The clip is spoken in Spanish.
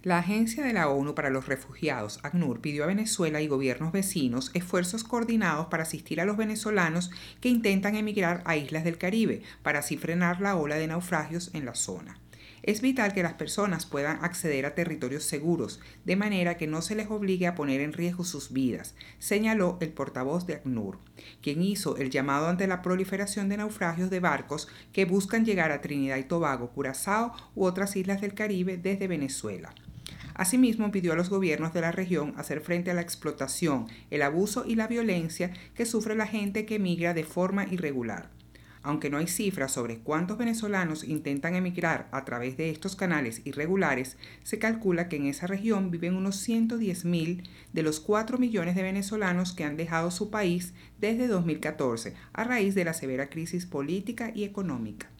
La Agencia de la ONU para los Refugiados, ACNUR, pidió a Venezuela y gobiernos vecinos esfuerzos coordinados para asistir a los venezolanos que intentan emigrar a islas del Caribe, para así frenar la ola de naufragios en la zona. Es vital que las personas puedan acceder a territorios seguros, de manera que no se les obligue a poner en riesgo sus vidas, señaló el portavoz de ACNUR, quien hizo el llamado ante la proliferación de naufragios de barcos que buscan llegar a Trinidad y Tobago, Curazao u otras islas del Caribe desde Venezuela. Asimismo, pidió a los gobiernos de la región hacer frente a la explotación, el abuso y la violencia que sufre la gente que emigra de forma irregular. Aunque no hay cifras sobre cuántos venezolanos intentan emigrar a través de estos canales irregulares, se calcula que en esa región viven unos 110.000 de los 4 millones de venezolanos que han dejado su país desde 2014 a raíz de la severa crisis política y económica.